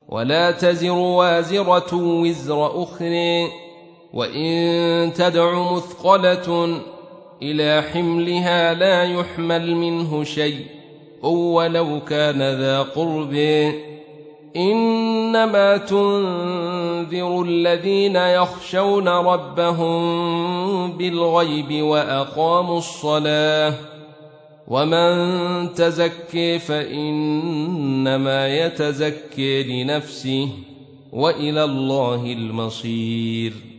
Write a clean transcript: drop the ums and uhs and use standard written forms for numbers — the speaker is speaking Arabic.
ولا تزر وازرة وزر أخرى، وإن تدع مثقلة إلى حملها لا يحمل منه شيء ولو كان ذا قرب. إنما تنذر الذين يخشون ربهم بالغيب وأقاموا الصلاة، ومن تزكي فإنما يتزكي لنفسه، وإلى الله المصير.